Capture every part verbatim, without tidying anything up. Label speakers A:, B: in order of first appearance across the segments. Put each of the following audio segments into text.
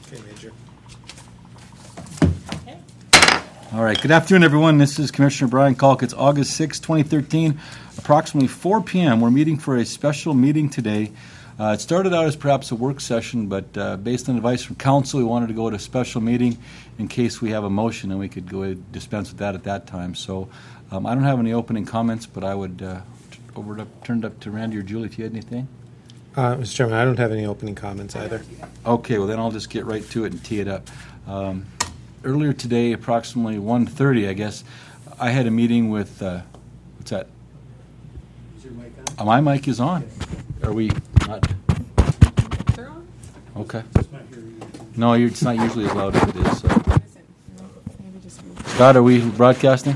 A: Okay, Major.
B: All right. Good afternoon, everyone. This is Commissioner Brian Kalk. It's August sixth, twenty thirteen, approximately four p.m. We're meeting for a special meeting today. Uh, it started out as perhaps a work session, but uh, based on advice from council, we wanted to go to a special meeting in case we have a motion, and we could go ahead and dispense with that at that time. So um, I don't have any opening comments, but I would uh, t- over to, turn it up to Randy or Julie if you had anything.
A: Uh, Mister Chairman, I don't have any opening comments either.
B: Okay, well then I'll just get right to it and tee it up. Um, earlier today, approximately one thirty, I guess, I had a meeting with, uh, what's that?
C: Is your mic on?
B: Uh, my mic is on. Are we not?
D: They're on?
B: Okay.
C: Just not hearing you.
B: No, you're, it's not usually as loud as it is. So.
D: Is it? Maybe just move.
B: Scott, are we broadcasting?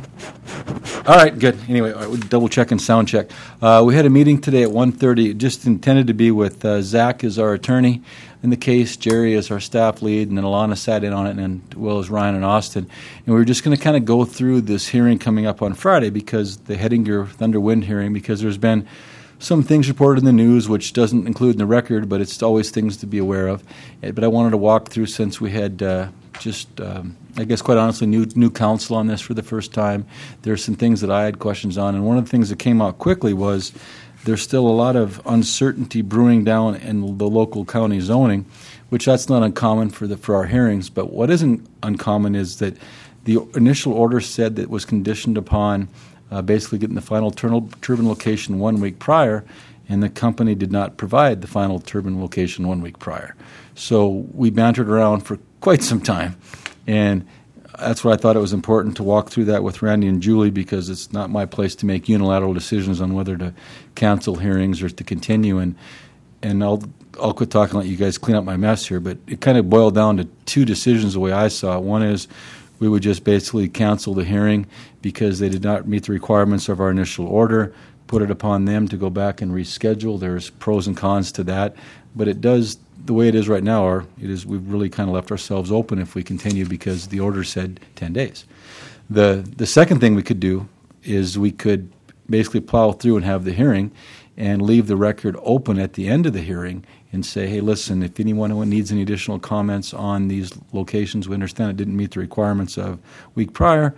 B: All right, good. Anyway, all right, we'll double check and sound check. Uh, we had a meeting today at one thirty, just intended to be with uh, Zach as our attorney in the case, Jerry as our staff lead, and then Alana sat in on it, and as well as Ryan and Austin. And we were just going to kind of go through this hearing coming up on Friday, because the Hettinger Thunder Wind hearing, because there's been some things reported in the news, which doesn't include in the record, but it's always things to be aware of. Uh, But I wanted to walk through, since we had uh, just, um, I guess quite honestly, new new counsel on this for the first time. There's some things that I had questions on, and one of the things that came out quickly was there's still a lot of uncertainty brewing down in the local county zoning, which that's not uncommon for the for our hearings. But what isn't uncommon is that the initial order said that it was conditioned upon uh, basically getting the final tur- turbine location one week prior, and the company did not provide the final turbine location one week prior. So we bantered around for quite some time, and that's why I thought it was important to walk through that with Randy and Julie, because it's not my place to make unilateral decisions on whether to cancel hearings or to continue. And and I'll I'll quit talking and let you guys clean up my mess here. But it kind of boiled down to two decisions the way I saw it. One is we would just basically cancel the hearing because they did not meet the requirements of our initial order, put it upon them to go back and reschedule. There's pros and cons to that. But it does, the way it is right now, or it is, we've really kind of left ourselves open if we continue, because the order said ten days. The the second thing we could do is we could basically plow through and have the hearing and leave the record open at the end of the hearing and say, hey, listen, if anyone who needs any additional comments on these locations, we understand it didn't meet the requirements of week prior,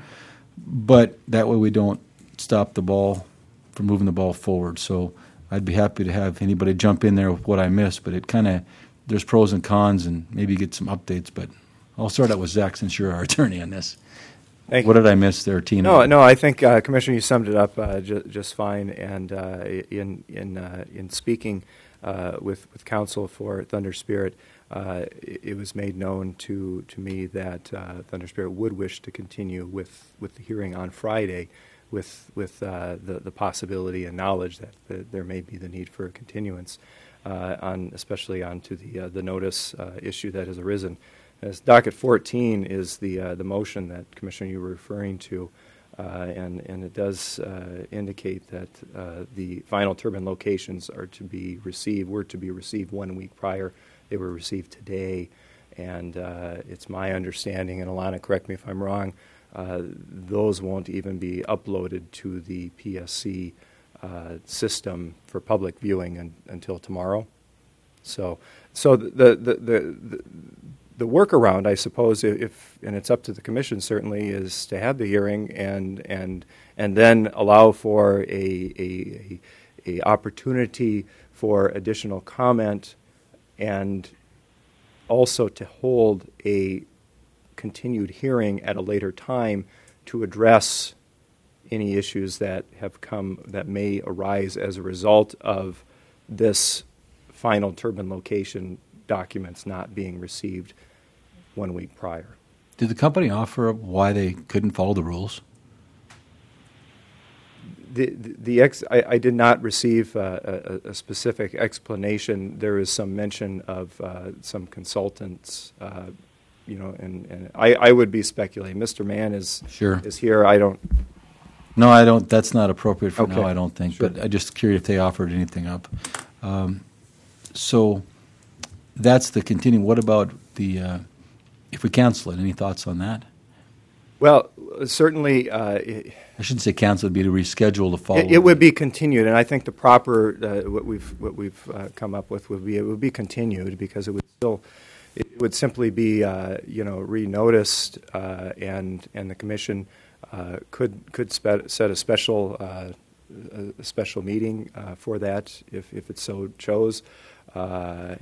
B: but that way we don't stop the ball from moving the ball forward. So I'd be happy to have anybody jump in there with what I missed, but it kind of, there's pros and cons and maybe get some updates. But I'll start out with Zach, since you're our attorney on this.
E: Thank
B: what
E: you.
B: did I miss there, Tina?
E: No, no. I think uh, Commissioner, you summed it up uh, ju- just fine. And uh, in in uh, in speaking uh, with with counsel for Thunder Spirit, uh, it, it was made known to to me that uh, Thunder Spirit would wish to continue with, with the hearing on Friday, with with uh, the the possibility and knowledge that, that there may be the need for a continuance, uh, on especially onto the uh, the notice uh, issue that has arisen. As docket fourteen is the uh, the motion that, Commissioner, you were referring to, uh, and and it does uh, indicate that uh, the final turbine locations are to be received were to be received one week prior. They were received today, and uh, it's my understanding, and Alana, correct me if I'm wrong, uh, those won't even be uploaded to the P S C uh, system for public viewing un- until tomorrow. So so the the the, the, the The workaround, I suppose, if and it's up to the commission certainly, is to have the hearing and and and then allow for a a, a, a opportunity for additional comment, and also to hold a continued hearing at a later time to address any issues that have come that may arise as a result of this final turbine location documents not being received one week prior.
B: Did the company offer up why they couldn't follow the rules?
E: The the, the ex, I, I did not receive uh, a, a specific explanation. There is some mention of uh, some consultants, uh, you know, and, and I, I would be speculating. Mister Mann is
B: Sure.
E: is here. I don't.
B: No, I don't. That's not appropriate for
E: Okay.
B: now, I don't think.
E: Sure.
B: But I'm just curious if they offered anything up. Um, so that's the continuing. What about the, uh, if we cancel it, any thoughts on that?
E: Well, certainly, uh, it,
B: I shouldn't say cancel, it'd be to reschedule the following.
E: it, it would be continued, and I think the proper uh, what we've what we've uh, come up with would be it would be continued, because it would still it would simply be, uh, you know, re-noticed, uh, and and the commission uh, could could spe- set a special uh, a, a special meeting uh, for that if if it so chose. Uh,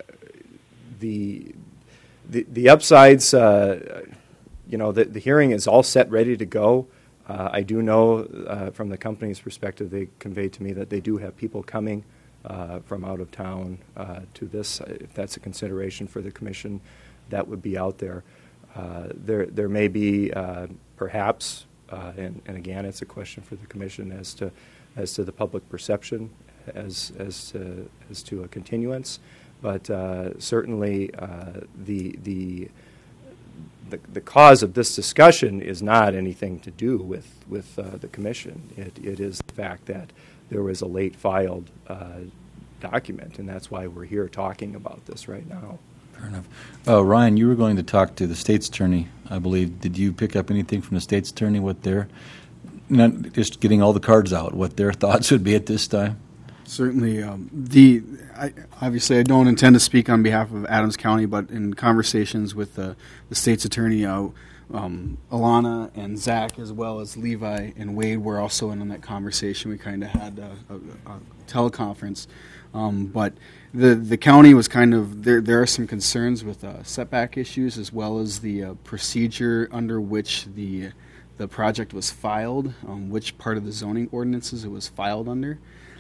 E: the the the upsides, uh, you know, the the hearing is all set, ready to go. Uh, I do know uh, from the company's perspective, they conveyed to me that they do have people coming uh, from out of town uh, to this. If that's a consideration for the commission, that would be out there. Uh, there, there may be uh, perhaps, uh, and, and again, it's a question for the commission as to as to the public perception as as to, as to a continuance. But uh, certainly, uh, the the The, the cause of this discussion is not anything to do with, with uh, the commission. It, it is the fact that there was a late filed uh, document, and that's why we're here talking about this right now.
B: Fair enough. Uh, Ryan, you were going to talk to the state's attorney, I believe. Did you pick up anything from the state's attorney, what their, not just getting all the cards out, what their thoughts would be at this time?
F: Certainly. Um, the I, obviously, I don't intend to speak on behalf of Adams County, but in conversations with the, the state's attorney, uh, um, Alana and Zach, as well as Levi and Wade, were also in on that conversation. We kind of had a, a, a teleconference, um, but the the county was kind of there. There are some concerns with uh, setback issues, as well as the uh, procedure under which the the project was filed, um, which part of the zoning ordinances it was filed under.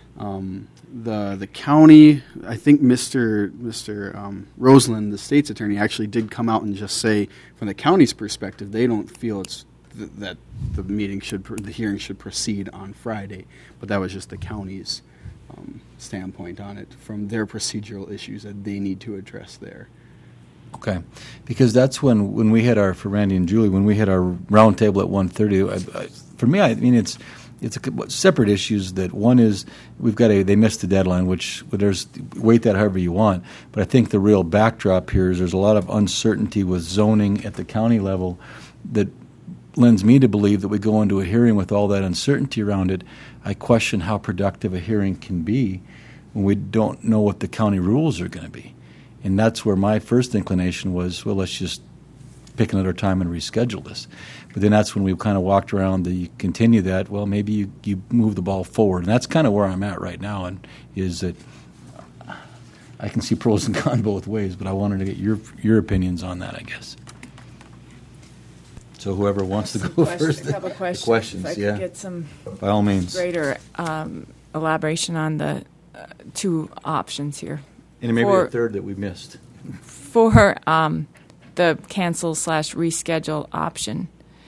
F: Um, the the county, I think Mister Mister Um, Roseland, the state's attorney, actually did come out and just say, from the county's perspective, they don't feel it's th- that the meeting should, pr- the hearing should proceed on Friday, but that was just the county's um, standpoint on it, from their procedural issues that they need to address there.
B: Okay, because that's when, when we had our, for Randy and Julie, when we had our roundtable at one thirty, I, I, for me, I mean, it's it's a, separate issues. That one is we've got a, they missed the deadline, which well, there's, weight that however you want, but I think the real backdrop here is there's a lot of uncertainty with zoning at the county level that lends me to believe that we go into a hearing with all that uncertainty around it. I question how productive a hearing can be when we don't know what the county rules are going to be. And that's where my first inclination was, well, let's just pick another time and reschedule this. But then that's when we kind of walked around the, you continue that, well, maybe you, you move the ball forward. And that's kind of where I'm at right now, and is that I can see pros and cons both ways, but I wanted to get your your opinions on that, I guess. So whoever wants to
D: Some
B: go
D: question-
B: first.
D: A couple
B: the
D: questions.
B: questions,
D: If I could
B: yeah.
D: get some
B: By all means.
D: greater um, elaboration on the uh, two options here.
B: And maybe
D: For-
B: a third that we missed.
D: For um, the cancel slash reschedule option.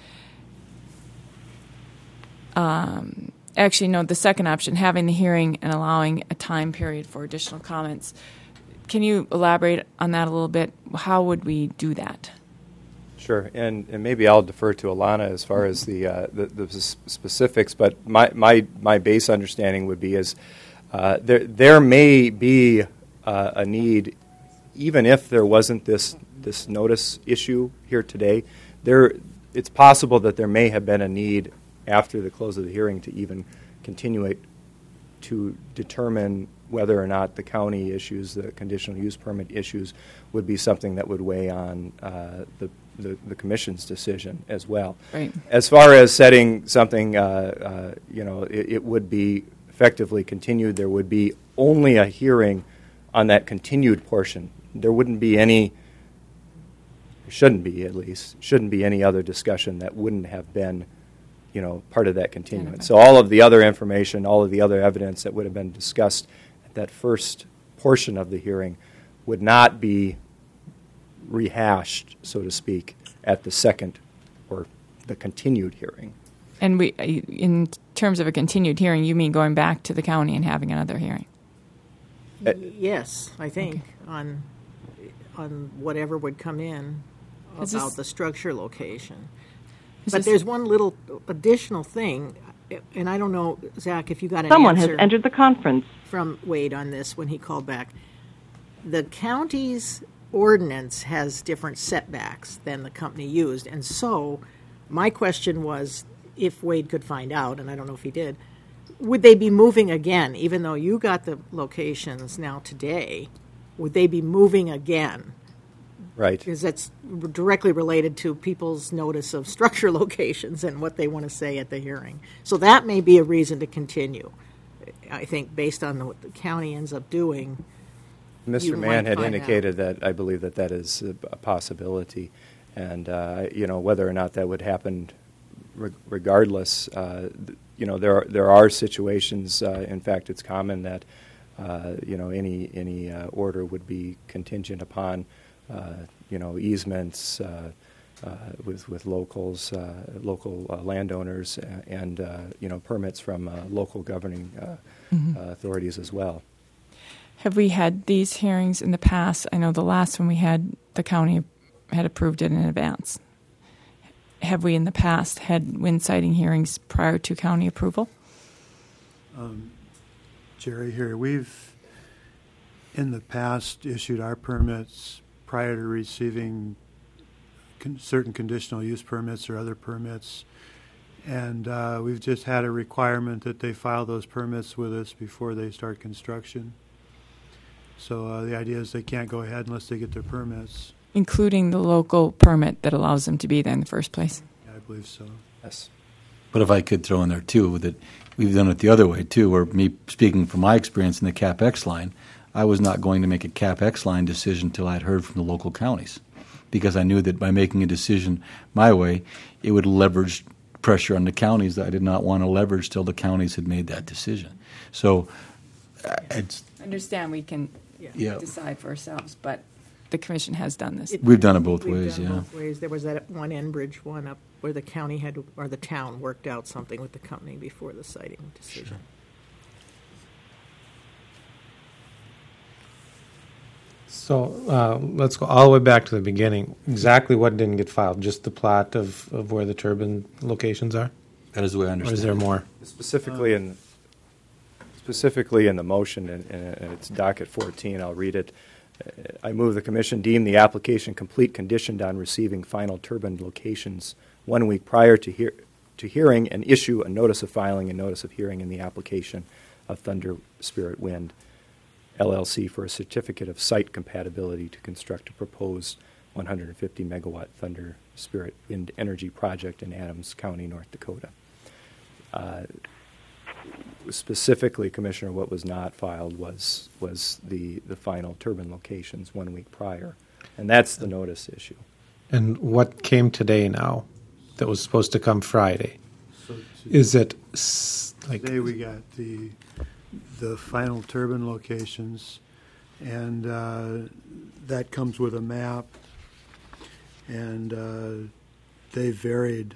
D: Um, actually, no, the second option, having the hearing and allowing a time period for additional comments. Can you elaborate on that a little bit? How would we do that?
E: Sure, and, and maybe I'll defer to Alana as far as the uh, the, the s- specifics. But my, my my base understanding would be is uh, there there may be uh, a need, even if there wasn't this this notice issue here today. There, it's possible that there may have been a need after the close of the hearing to even continue it to determine whether or not the county issues, the conditional use permit issues, would be something that would weigh on uh, the, the the commission's decision as well.
D: Right.
E: As far as setting something, uh, uh, you know, it, it would be effectively continued. There would be only a hearing on that continued portion. There wouldn't be any, shouldn't be at least, shouldn't be any other discussion that wouldn't have been, you know, part of that continuance. So all of the other information, all of the other evidence that would have been discussed at that first portion of the hearing would not be rehashed, so to speak, at the second or the continued hearing.
D: And we, in terms of a continued hearing, you mean going back to the county and having another hearing?
E: Uh,
G: Yes, I think, on, on whatever would come in
D: Is
G: about
D: this-
G: the structure location.
D: Is
G: But
D: this-
G: there's one little additional thing, and I don't know, Zach, if you got an
H: Someone has
G: answer
H: entered the conference.
G: from Wade on this when he called back. The county's ordinance has different setbacks than the company used, and so my question was, if Wade could find out, and I don't know if he did, would they be moving again, even though you got the locations now today, would they be moving again
E: Right.
G: Because that's directly related to people's notice of structure locations and what they want to say at the hearing. So that may be a reason to continue. I think based on what the county ends up doing.
E: Mister
G: You
E: Mann
G: might
E: had
G: find
E: indicated that I believe that that is a a possibility. And, uh, you know, whether or not that would happen re- regardless, uh, th- you know, there are, there are situations, uh, in fact, it's common that, uh, you know, any, any uh, order would be contingent upon, uh, you know, easements uh, uh, with, with locals, uh, local uh, landowners, uh, and, uh, you know, permits from uh, local governing uh,
D: Mm-hmm.
E: uh, authorities as well.
D: Have we had these hearings in the past? I know the last one we had, the county had approved it in advance. Have we in the past had wind sighting hearings prior to county approval?
C: Um, Jerry here. We've, in the past, issued our permits prior to receiving con- certain conditional use permits or other permits. And uh, we've just had a requirement that they file those permits with us before they start construction. So uh, the idea is they can't go ahead unless they get their permits.
D: Including the local permit that allows them to be there in the first place?
C: I believe so.
E: Yes.
B: But if I could throw in there, too, that we've done it the other way, too, where me speaking from my experience in the CapEx line, I was not going to make a CapEx line decision until I'd heard from the local counties, because I knew that by making a decision my way, it would leverage pressure on the counties that I did not want to leverage till the counties had made that decision. So uh, it's
D: I understand we can
B: Yeah.
D: decide for ourselves, but the commission has done this.
G: It-
B: We've done it both
G: We've
B: ways,
G: done
B: yeah.
G: both ways. There was that one Enbridge one up where the county had, or the town worked out something with the company before the siting decision.
A: So uh, let's go all the way back to the beginning. Exactly what didn't get filed? Just the plot of, of where the turbine locations are?
B: That is the way I
A: Or
B: understand
A: is there
B: it.
A: more?
E: Specifically in, specifically in the motion, and, and it's docket fourteen, I'll read it. Uh, I move the commission deem the application complete conditioned on receiving final turbine locations one week prior to hear, to hearing, and issue a notice of filing and notice of hearing in the application of Thunder Spirit Wind L L C for a certificate of site compatibility to construct a proposed one hundred fifty megawatt Thunder Spirit Wind energy project in Adams County, North Dakota. Uh, specifically, Commissioner, what was not filed was was the, the final turbine locations one week prior, and that's the notice issue.
A: And what came today now that was supposed to come Friday?
C: So
A: Is it s- like
C: today we got the the final turbine locations, and uh, that comes with a map, and uh, they varied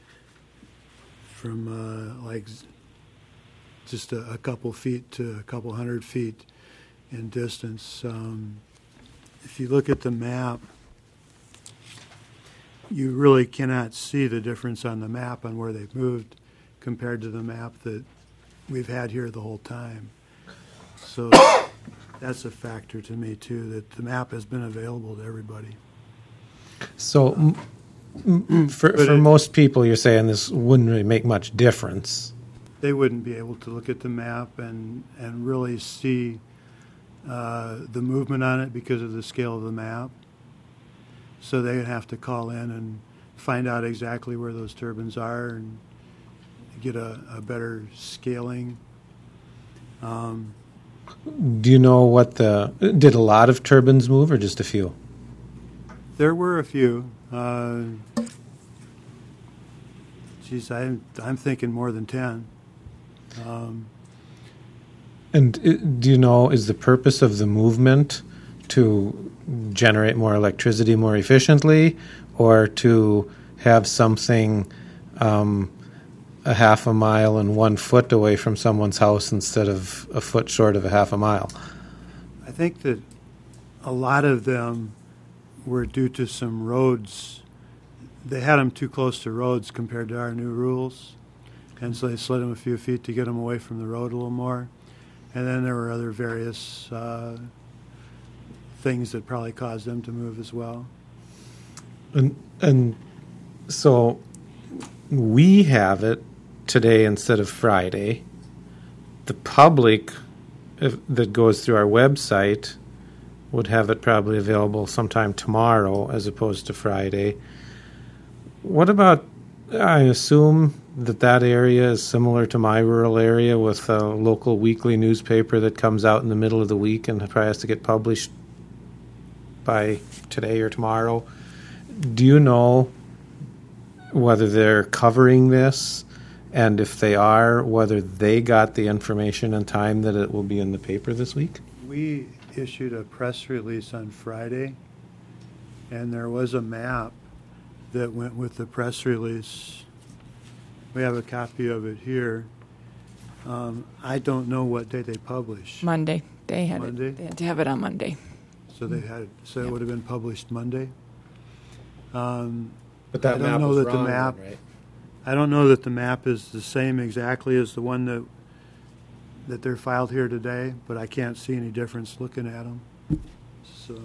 C: from uh, like z- just a, a couple feet to a couple hundred feet in distance. Um, if you look at the map, you really cannot see the difference on the map on where they've moved compared to the map that we've had here the whole time. So that's a factor to me, too, that the map has been available to everybody.
A: so? m- m- For,
C: But
A: for
C: it-
A: most people, you're saying this wouldn't really make much difference.
C: They wouldn't be able to look at the map and, and really see uh, the movement on it because of the scale of the map. So they would have to call in and find out exactly where those turbines are and get a, a better scaling. Um,
A: Do you know what the did a lot of turbines move or just a few?
C: There were a few. Uh, geez, I'm, I'm thinking more than ten. Um,
A: And uh, do you know, is the purpose of the movement to generate more electricity more efficiently, or to have something um, a half a mile and one foot away from someone's house instead of a foot short of a half a mile?
C: I think that a lot of them were due to some roads. They had them too close to roads compared to our new rules, and so they slid them a few feet to get them away from the road a little more. And then there were other various uh, things that probably caused them to move as well.
A: And, and so we have it today instead of Friday. The public if, that goes through our website would have it probably available sometime tomorrow as opposed to Friday. What about, I assume that that area is similar to my rural area with a local weekly newspaper that comes out in the middle of the week and probably has to get published by today or tomorrow. Do you know whether they're covering this, and if they are, whether they got the information in time that it will be in the paper this week?
C: We issued a press release on Friday, and there was a map that went with the press release. We have a copy of it here. Um, I don't know what day they publish.
D: Monday. They had
C: Monday?
D: it. They had to have it on Monday.
C: So they had, so
D: Yep.
C: it would have been published Monday. Um,
A: But that
C: I don't
A: map
C: know
A: was
C: that the
A: wrong,
C: map-
A: then, right?
C: I don't know that the map is the same exactly as the one that that they're filed here today, but I can't see any difference looking at them. So.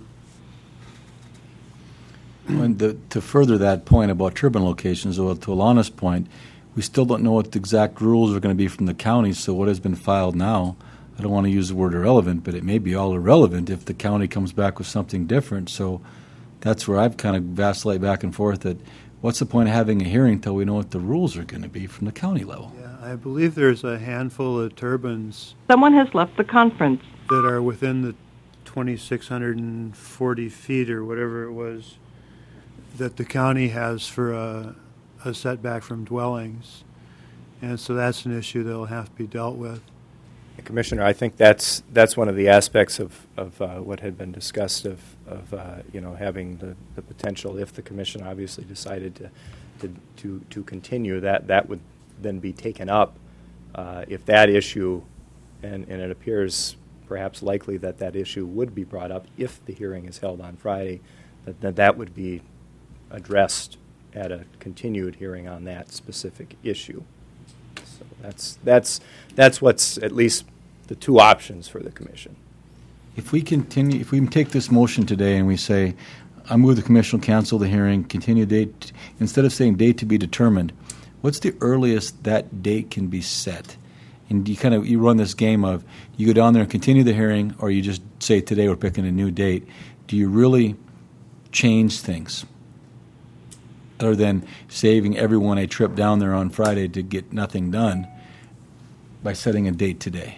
B: And the, to further that point about turbine locations, or to Alana's point, we still don't know what the exact rules are going to be from the county, so what has been filed now, I don't want to use the word irrelevant, but it may be all irrelevant if the county comes back with something different. So that's where I've kind of vacillate back and forth that what's the point of having a hearing until we know what the rules are going to be from the county level?
C: Yeah, I believe there's a handful of turbines
H: Someone has left the conference.
C: that are within the twenty-six hundred forty feet or whatever it was that the county has for a, a setback from dwellings. And so that's an issue that will have to be dealt with.
E: Commissioner, I think that's that's one of the aspects of, of uh, what had been discussed of, of uh, you know, having the, the potential, if the commission obviously decided to to, to, to continue, that, that would then be taken up uh, if that issue, and, and it appears perhaps likely that that issue would be brought up if the hearing is held on Friday, that that, that would be addressed at a continued hearing on that specific issue. So that's that's that's what's at least the two options for the commission.
B: If we continue, if we take this motion today and we say, I move the commission will cancel the hearing, continue date, instead of saying date to be determined, what's the earliest that date can be set? And you kind of, you run this game of, you go down there and continue the hearing, or you just say today we're picking a new date. Do you really change things? Other than saving everyone a trip down there on Friday to get nothing done by setting a date today?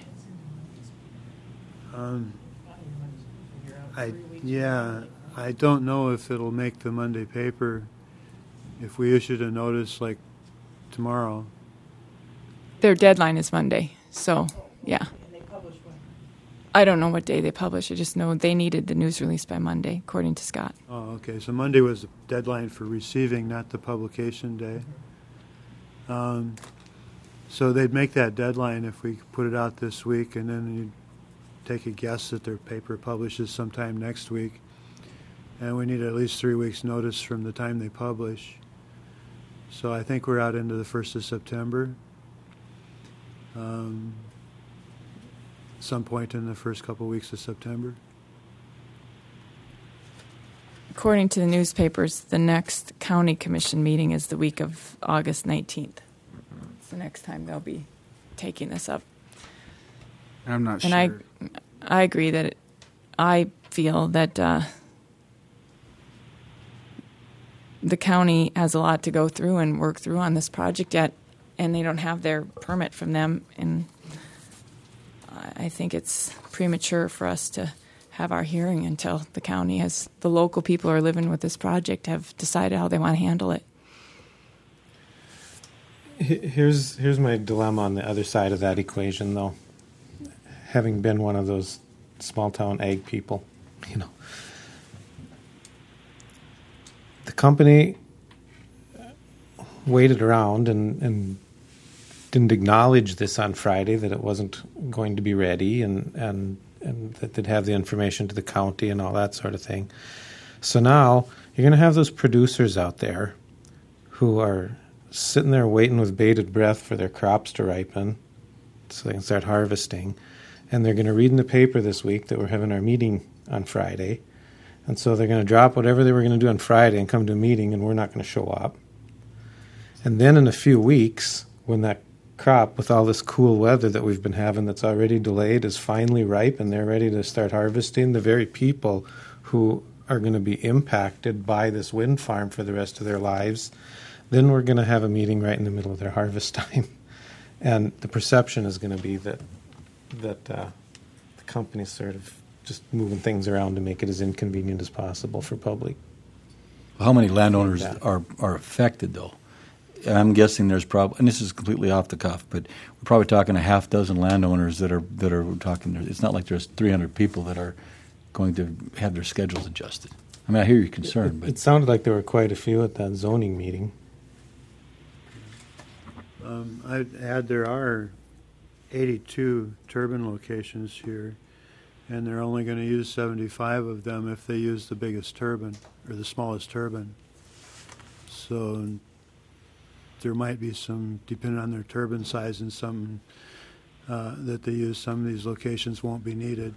C: Um, I, yeah, I don't know if it'll make the Monday paper if we issued a notice like tomorrow.
D: Their deadline is Monday, so yeah. I don't know what day they publish. I just know they needed the news release by Monday, according to Scott.
C: Oh, okay. So Monday was the deadline for receiving, not the publication day. Um, so they'd make that deadline if we put it out this week, and then you'd take a guess that their paper publishes sometime next week. And we need at least three weeks' notice from the time they publish. So I think we're out into the first of September. Um, some point in the first couple weeks of September.
D: According to the newspapers, the next county commission meeting is the week of August nineteenth. It's the next time they'll be taking this up.
F: I'm not
D: And
F: sure.
D: I, I agree that it, I feel that uh, the county has a lot to go through and work through on this project yet, and they don't have their permit from them. And I think it's premature for us to have our hearing until the county has, the local people who are living with this project have decided how they want to handle it.
A: Here's here's my dilemma on the other side of that equation, though. Having been one of those small town ag people, you know, the company waited around and, and didn't acknowledge this on Friday, that it wasn't going to be ready, and, and and that they'd have the information to the county and all that sort of thing. So now you're going to have those producers out there who are sitting there waiting with bated breath for their crops to ripen so they can start harvesting. And they're going to read in the paper this week that we're having our meeting on Friday. And so they're going to drop whatever they were going to do on Friday and come to a meeting, and we're not going to show up. And then in a few weeks, when that crop with all this cool weather that we've been having that's already delayed is finally ripe and they're ready to start harvesting, the very people who are going to be impacted by this wind farm for the rest of their lives, then we're going to have a meeting right in the middle of their harvest time. And the perception is going to be that that uh, the company's sort of just moving things around to make it as inconvenient as possible for public.
B: How many landowners
A: That.
B: are, are affected, though? I'm guessing there's probably, and this is completely off the cuff, but we're probably talking a half dozen landowners that are that are talking. It's not like there's three hundred people that are going to have their schedules adjusted. I mean, I hear your concern,
A: It,
B: but
A: it sounded like there were quite a few at that zoning meeting.
C: Um, I'd add there are eighty-two turbine locations here, and they're only going to use seventy-five of them if they use the biggest turbine or the smallest turbine. So there might be some, depending on their turbine size, and some uh, that they use. Some of these locations won't be needed.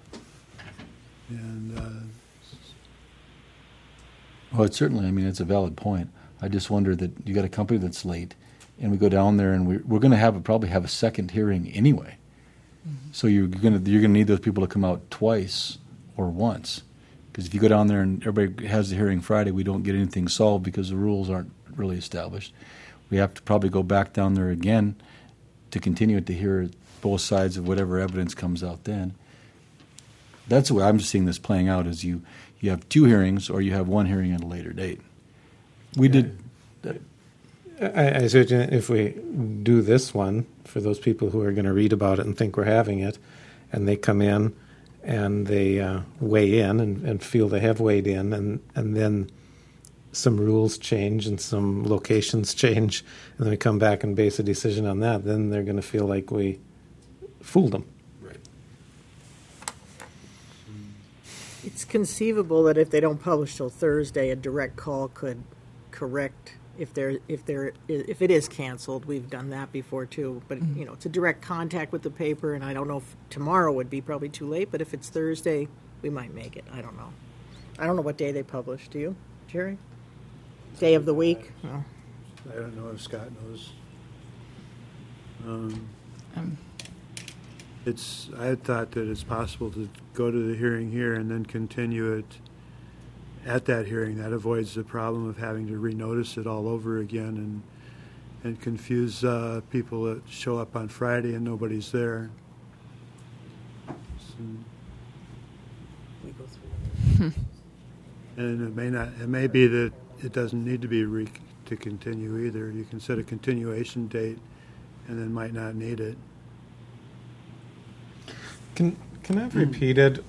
C: And uh,
B: well, it's certainly. I mean, it's a valid point. I just wonder that you got a company that's late, and we go down there, and we, we're going to have a, probably have a second hearing anyway. Mm-hmm. So you're going to you're going to need those people to come out twice or once, because if you go down there and everybody has the hearing Friday, we don't get anything solved because the rules aren't really established. We have to probably go back down there again to continue it to hear both sides of whatever evidence comes out then. That's the way I'm seeing this playing out, is you, you have two hearings or you have one hearing at a later date. We
A: Yeah.
B: did...
A: I, I certainly, if we do this one, for those people who are going to read about it and think we're having it, and they come in and they uh, weigh in and, and feel they have weighed in, and, and then some rules change and some locations change, and then we come back and base a decision on that, then they're going to feel like we fooled them.
B: Right.
G: It's conceivable that if they don't publish till Thursday, a direct call could correct if there if there if it is canceled. We've done that before too. But you know, it's a direct contact with the paper, and I don't know if tomorrow would be probably too late. But if it's Thursday, we might make it. I don't know. I don't know what day they publish. Do you, Jerry? Day of the week? No.
C: I don't know if Scott knows. Um,
D: Um,
C: It's, I had thought that it's possible to go to the hearing here and then continue it at that hearing. That avoids the problem of having to renotice it all over again and and confuse uh, people that show up on Friday and nobody's there. So,
G: We go through.
C: and it may not. It may be that it doesn't need to be re- to continue either. You can set a continuation date, and then might not need it.
A: Can can I have repeated,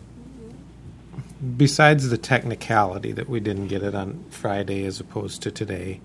A: besides the technicality that we didn't get it on Friday as opposed to today,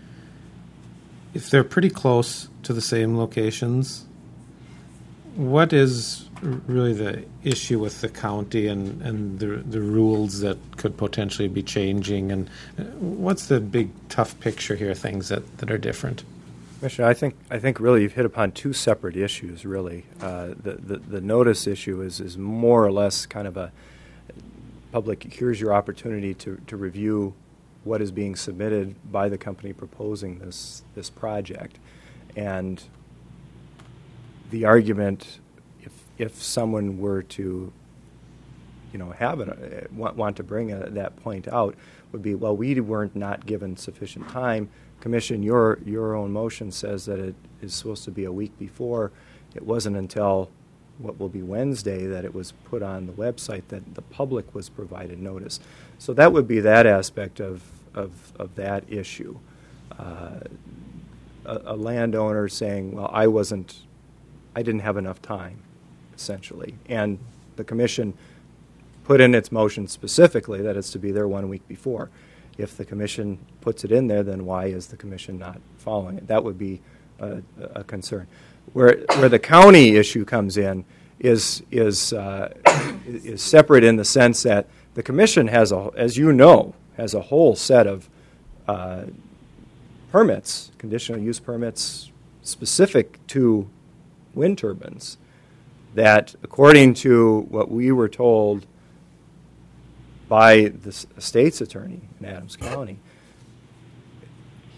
A: if they're pretty close to the same locations, what is r- really the issue with the county and, and the the rules that could potentially be changing, and uh, what's the big tough picture here, things that, that are different?
E: Commissioner, I think I think really you've hit upon two separate issues. Really, uh, the, the the notice issue is is more or less kind of a public. Here's your opportunity to, to review what is being submitted by the company proposing this this project, and the argument, if if someone were to, you know, have an, uh, want want to bring a, that point out, would be, well, we weren't not given sufficient time. Commission, your your own motion says that it is supposed to be a week before. It wasn't until what will be Wednesday that it was put on the website that the public was provided notice. So that would be that aspect of of, of that issue. Uh, a, a landowner saying, well, I wasn't, I didn't have enough time, essentially. And the commission put in its motion specifically that it's to be there one week before. If the commission puts it in there, then why is the commission not following it? That would be a, a concern. Where where the county issue comes in is is uh, is separate in the sense that the commission has a, as you know, has a whole set of uh, permits, conditional use permits specific to wind turbines. That, according to what we were told by the state's attorney in Adams County,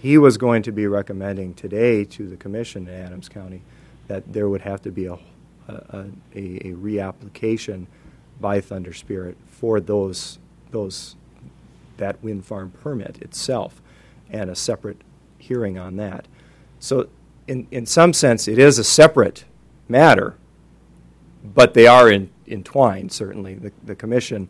E: he was going to be recommending today to the commission in Adams County that there would have to be a, a, a, a reapplication by Thunder Spirit for those those that wind farm permit itself, and a separate hearing on that. So in in some sense it is a separate matter, but they are in, entwined, certainly. The, the commission,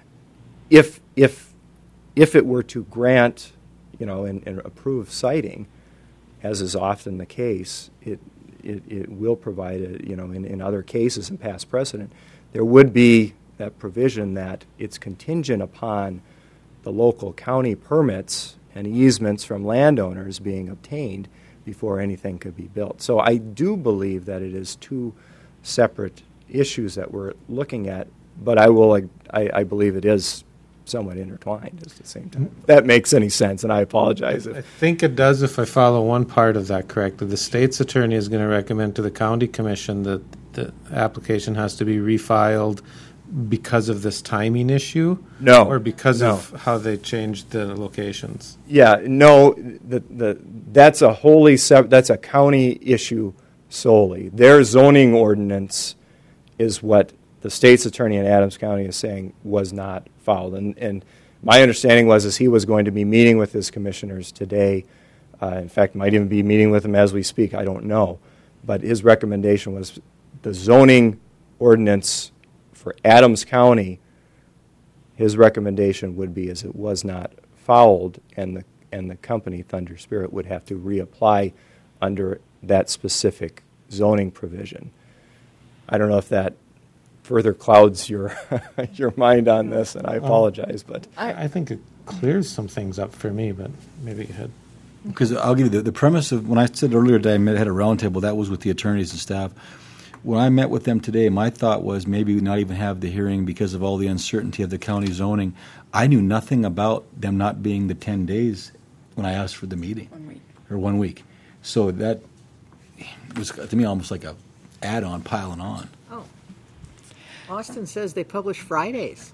E: if if if it were to grant, you know, and, and approve siting, as is often the case, it it, it will provide a, you know, in, in other cases and past precedent, there would be that provision that it's contingent upon the local county permits and easements from landowners being obtained before anything could be built. So I do believe that it is two separate issues that we're looking at, but I will I, I believe it is somewhat intertwined at the same time. If that makes any sense, and I apologize.
A: I
E: If,
A: think it does if I follow one part of that correctly. The state's attorney is going to recommend to the county commission that the application has to be refiled because of this timing issue?
E: No.
A: Or because
E: No.
A: of how they changed the locations?
E: yeah, no, the, the, that's a wholly separate, that's a county issue solely. Their zoning ordinance is what the state's attorney in Adams County is saying was not followed. And, and my understanding was is he was going to be meeting with his commissioners today. Uh, in fact, might even be meeting with them as we speak. I don't know. But his recommendation was the zoning ordinance for Adams County, his recommendation would be as it was not followed, and the and the company, Thunder Spirit, would have to reapply under that specific zoning provision. I don't know if that further clouds your your mind on this, and I apologize, but
A: I, I think it clears some things up for me, but maybe you had.
B: Because I'll give you the, the premise of when I said earlier that I met, had a roundtable, that was with the attorneys and staff. When I met with them today, my thought was maybe not even have the hearing because of all the uncertainty of the county zoning. I knew nothing about them not being the ten days when I asked for the meeting.
D: One week.
B: Or one week. So that was, to me, almost like a add-on piling on.
G: Oh. Austin says they publish Fridays.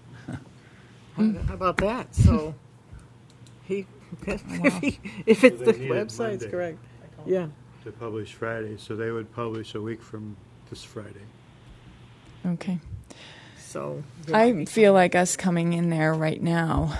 G: How about that? So he, if, he, if it's
C: So
G: the
C: they need it
G: website's
C: Monday.
G: correct. Yeah.
C: To publish Friday, so they would publish a week from this Friday.
D: Okay.
G: So
D: I feel like us coming in there right now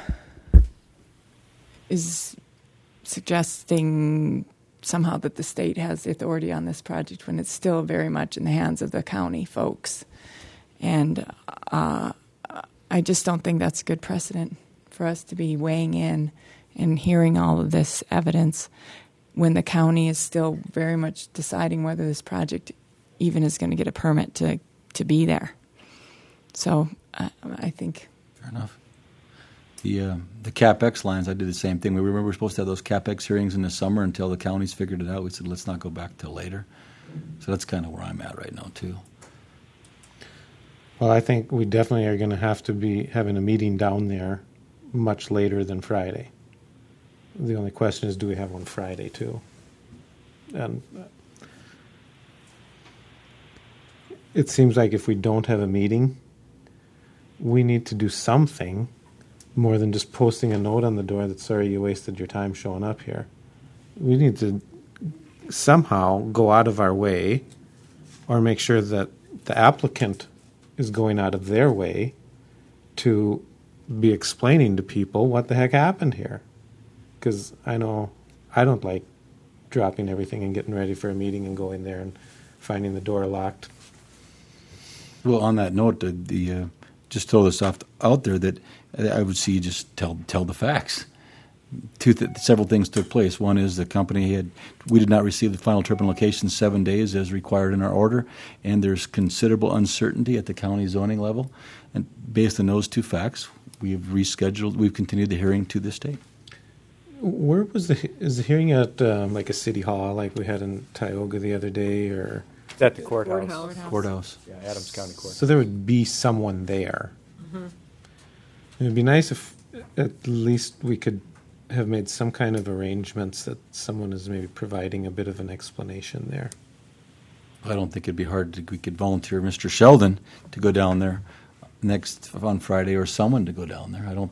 D: is suggesting somehow that the state has the authority on this project when it's still very much in the hands of the county folks. And uh, I just don't think that's a good precedent for us to be weighing in and hearing all of this evidence when the county is still very much deciding whether this project even is going to get a permit to, to be there. So uh, I think...
B: Fair enough. The uh, the CapEx lines, I did the same thing. We remember we were supposed to have those CapEx hearings in the summer until the counties figured it out. We said, let's not go back till later. So that's kind of where I'm at right now, too.
A: Well, I think we definitely are going to have to be having a meeting down there much later than Friday. The only question is, do we have one Friday, too? And uh, it seems like if we don't have a meeting, we need to do something more than just posting a note on the door that, sorry, you wasted your time showing up here. We need to somehow go out of our way or make sure that the applicant is going out of their way to be explaining to people what the heck happened here. Because I know I don't like dropping everything and getting ready for a meeting and going there and finding the door locked.
B: Well, on that note, the, the uh, just throw this off out there that I would see you just tell tell the facts. Two th- several things took place. One is the company had we did not receive the final trip and location seven days as required in our order, and there's considerable uncertainty at the county zoning level. And based on those two facts, we have rescheduled. We've continued the hearing to this date.
A: Where was the is the hearing at um, like a city hall like we had in Tioga the other day, or
E: it's at the courthouse.
G: Courthouse.
B: Courthouse.
E: Yeah, Adams County Court.
A: so there would be someone there?
G: Mm-hmm.
A: It'd be nice if at least we could have made some kind of arrangements that someone is maybe providing a bit of an explanation there.
B: I don't think it'd be hard to, we could volunteer Mister Sheldon to go down there next on Friday, or someone to go down there. I don't think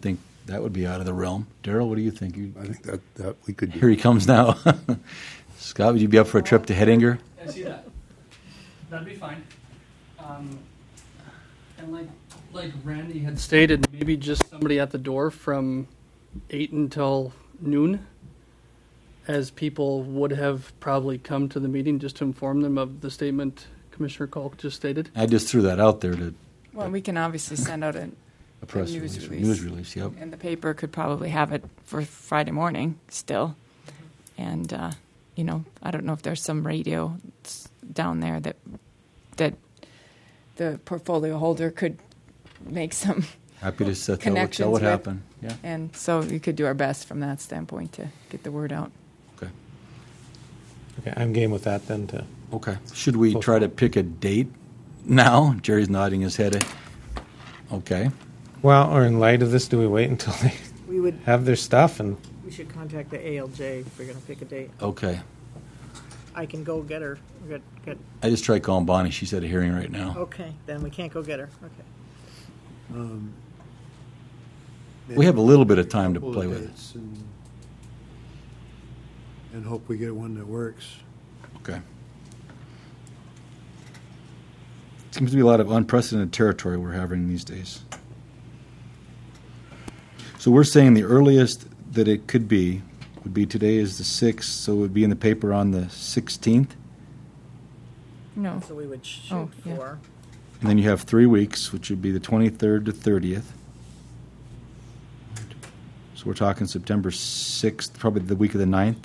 B: That would be out of the realm. Daryl, what do you think? You,
I: I think that, that we could do.
B: here he comes now. Scott, would you be up for a trip to Hettinger?
J: I see that. That'd be fine. Um, and like like Randy had stated, maybe just somebody at the door from eight until noon, as people would have probably come to the meeting just to inform them of the statement Commissioner Kalk just stated.
B: I just threw that out there to
D: Well, we can obviously send out a,
B: a press
D: news
B: release.
D: release.
B: News release, yep.
D: and the paper could probably have it for Friday morning still. And, uh, you know, I don't know if there's some radio down there that that the portfolio holder could make some
B: Happy to set that what,
D: connections
B: that would
D: with.
B: happen. Yeah.
D: And so we could do our best from that standpoint to get the word out.
B: Okay.
A: Okay, I'm game with that then. To
B: Okay. Should we try to pick a date now? Jerry's nodding his head. Okay.
A: well, or in light of this, do we wait until they
G: We would,
A: have their stuff and?
G: we should contact the A L J if we're going to pick a date.
B: Okay.
G: I can go get her. Get, get,
B: I just tried calling Bonnie. She's at a hearing right now.
G: okay, then we can't go get her. Okay.
C: Um,
B: We have a little bit of time to
C: couple
B: play
C: of
B: with it.
C: dates And, and hope we get one that works.
B: Okay. Seems to be a lot of unprecedented territory we're having these days. So we're saying the earliest that it could be would be today is the sixth, so it would be in the paper on the sixteenth.
D: No.
G: So we would shoot
D: Oh, yeah.
G: for.
B: And then you have three weeks, which would be the twenty-third to thirtieth. So we're talking September sixth, probably the week of the ninth.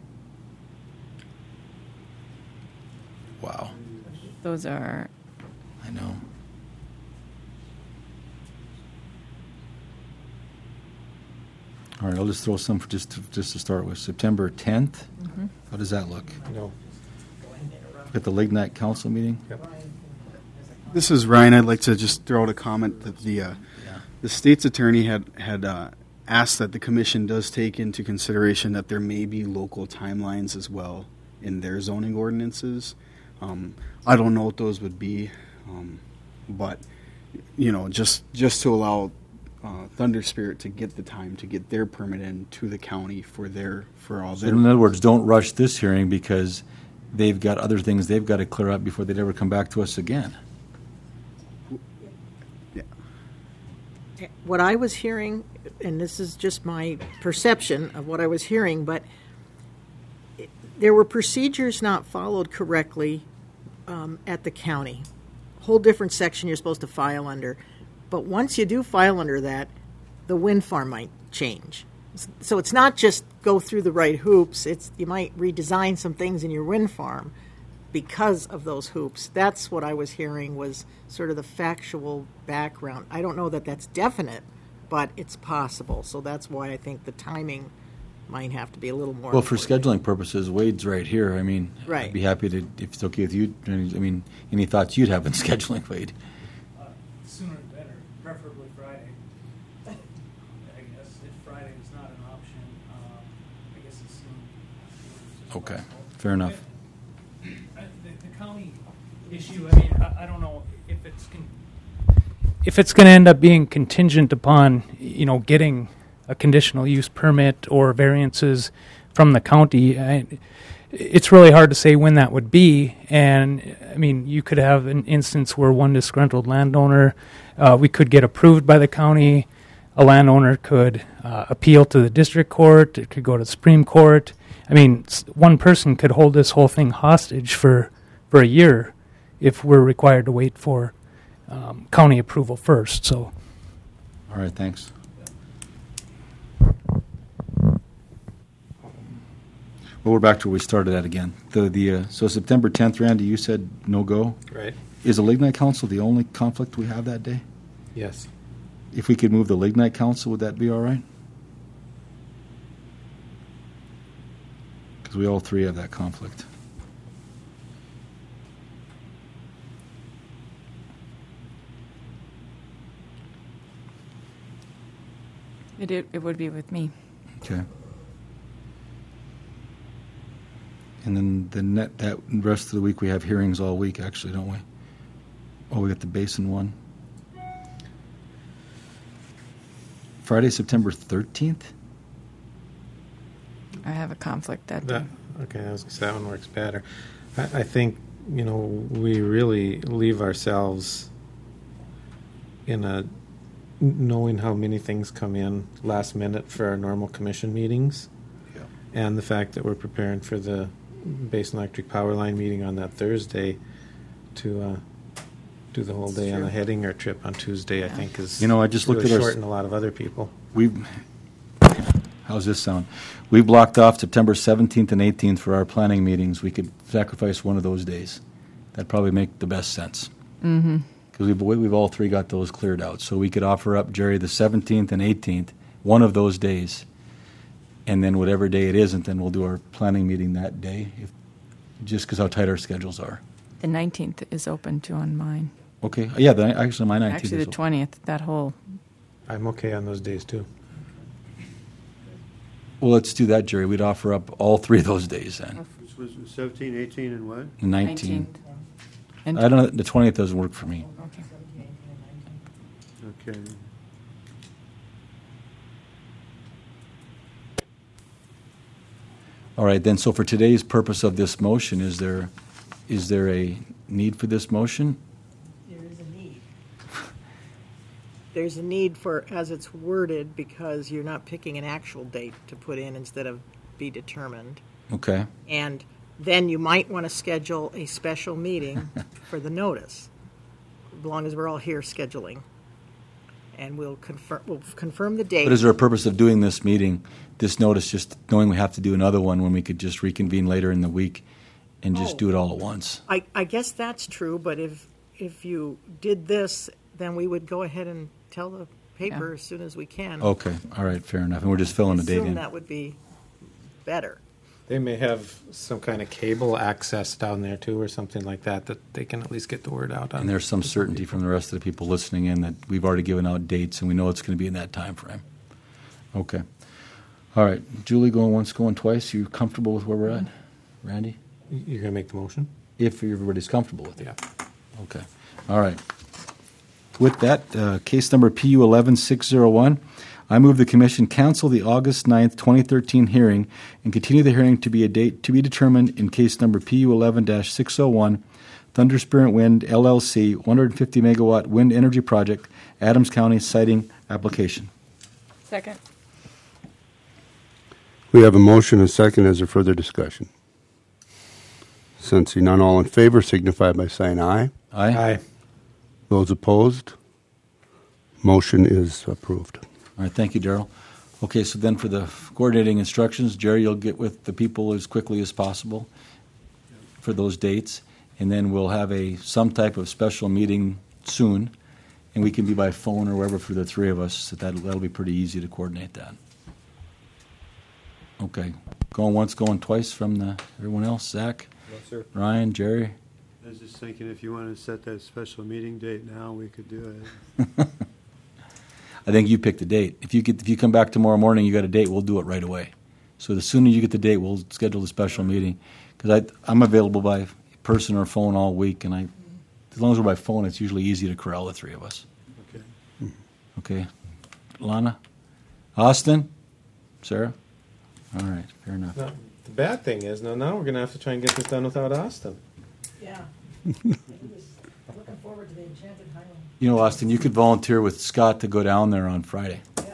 B: Wow.
D: Those are,
B: I know. All right, I'll just throw some for just to, just to start with. September tenth.
D: mhm.
B: How does that look?
A: No.
B: At the Lignite Council meeting?
F: This is Ryan. I'd like to just throw out a comment that the uh, the state's attorney had had uh, asked that the commission does take into consideration that there may be local timelines as well in their zoning ordinances. Um, I don't know what those would be, um, but you know, just just to allow uh, Thunder Spirit to get the time to get their permit in to the county for their for all
B: So
F: their.
B: in other words, don't rush this hearing because they've got other things they've got to clear up before they'd ever come back to us again.
G: What I was hearing, and this is just my perception of what I was hearing, but it, there were procedures not followed correctly um, at the county. Whole different section you're supposed to file under. But once you do file under that, the wind farm might change. So it's not just go through the right hoops. It's you might redesign some things in your wind farm because of those hoops. That's what I was hearing was sort of the factual background. I don't know that that's definite, but it's possible. So that's why I think the timing might have to be a little more.
B: Well, for
G: important.
B: scheduling purposes, Wade's right here. I mean,
G: Right.
B: I'd be happy to, if it's okay with you. I mean, any thoughts you'd have in scheduling, Wade?
J: Uh, sooner the better, preferably Friday. I guess if Friday is not an option, um, I guess it's soon.
B: Okay, fair enough.
J: I- The, the county issue, I mean, I, I don't know if it's con- if it's going to end up being contingent upon, you know, getting a conditional use permit or variances from the county. I, it's really hard to say when that would be. And, I mean, you could have an instance where one disgruntled landowner, uh, we could get approved by the county. A landowner could uh, appeal to the district court. It could go to the Supreme Court. I mean, s- one person could hold this whole thing hostage for, for a year if we're required to wait for um, county approval first. So,
B: All right, thanks. Well, we're back to where we started at again. The the uh, so September tenth, Randy, you said no go.
A: Right.
B: Is the Lignite Council the only conflict we have that day?
A: Yes.
B: If we could move the Lignite Council, would that be all right? Because we all three have that conflict.
D: It, it, it would be with me.
B: Okay. And then the net that rest of the week we have hearings all week, actually, don't we? Oh, we got the basin one. Friday, September thirteenth?
D: I have a conflict that day.
A: That, okay, I was gonna say that one works better. I, I think, you know, we really leave ourselves in a knowing how many things come in last minute for our normal commission meetings,
B: Yeah.
A: and the fact that we're preparing for the Basin Electric Power Line meeting on that Thursday to uh, do the whole day on a Hedinger trip on Tuesday, I think is
B: You know, I just looked
A: really
B: at our s-
A: shorten a lot of other people.
B: We've, how's this sound? We blocked off September seventeenth and eighteenth for our planning meetings. We could sacrifice one of those days. That'd probably make the best sense.
D: Mm-hmm.
B: Because we've, we've all three got those cleared out. So we could offer up, Jerry, the seventeenth and eighteenth, one of those days. And then whatever day it isn't, then we'll do our planning meeting that day, if, just because how tight our schedules are.
D: The nineteenth is open too on mine.
B: Okay, yeah, the, actually my nineteenth
D: Actually,
B: is
D: the
B: open.
D: twentieth, that whole,
A: I'm okay on those days too.
B: Well, let's do that, Jerry. We'd offer up all three of those days then.
C: Which was seventeen, eighteen, and what?
B: The nineteenth.
D: nineteenth. And
B: I don't know, the twentieth doesn't work for me.
D: Okay.
C: Okay.
B: All right, then, so for today's purpose of this motion, is there, is there a need for this motion?
G: There is a need. There's a need for, as it's worded, because you're not picking an actual date to put in instead of be determined.
B: Okay,
G: And then you might want to schedule a special meeting for the notice, as long as we're all here scheduling. And we'll confirm, we'll confirm the date.
B: but is there a purpose of doing this meeting, this notice, just knowing we have to do another one when we could just reconvene later in the week and just
G: Oh.
B: do it all at once?
G: I, I guess that's true, but if, if you did this, then we would go ahead and tell the paper
D: Yeah.
G: as soon as we can.
B: Okay, all right, fair enough, and we're just filling a date
G: Assume
B: in.
G: that would be better.
A: They may have some kind of cable access down there too, or something like that, that they can at least get the word out on.
B: And there's some certainty from the rest of the people listening in that we've already given out dates and we know it's going to be in that time frame. Okay. All right. Julie, going once, going twice. You comfortable with where we're at? Randy?
A: You're going to make the motion?
B: If everybody's comfortable with it.
A: Yeah.
B: Okay. All right. With that, uh, case number P U eleven six oh one, I move the commission cancel the August ninth, twenty thirteen hearing and continue the hearing to be a date to be determined in case number P U eleven six oh one, Thunder Spirit Wind, L L C, one hundred fifty megawatt wind energy project, Adams County siting application.
D: Second.
I: We have a motion and a second. Is there further discussion? Sensing none, all in favor signify by saying aye.
B: Aye?
A: Aye.
I: Those opposed? Motion is approved.
B: All right, thank you, Darrell. Okay, so then for the coordinating instructions, Jerry, you'll get with the people as quickly as possible for those dates, and then we'll have a some type of special meeting soon, and we can be by phone or wherever for the three of us. So that'll, that'll be pretty easy to coordinate that. Okay, going once, going twice from the everyone else. Zach,
C: Yes, sir.
B: Ryan, Jerry.
C: I was just thinking if you want to set that special meeting date now, we could do it.
B: I think you pick the date. If you get, if you come back tomorrow morning, you got a date, we'll do it right away. So the sooner you get the date, we'll schedule the special meeting. Because I'm available by person or phone all week, and I, as long as we're by phone, it's usually easy to corral the three of us.
C: Okay.
B: Okay, Lana, Austin, Sarah. All right, fair enough.
A: Now, the bad thing is, now, now we're going to have to try and get this done without Austin.
G: Yeah. Looking forward to the Enchanted Highland.
B: You know, Austin, you could volunteer with Scott to go down there on Friday.
G: Yeah.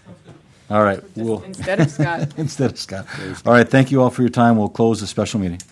B: All right, we'll
D: Instead of Scott.
B: instead of Scott. All right, thank you all for your time. We'll close the special meeting.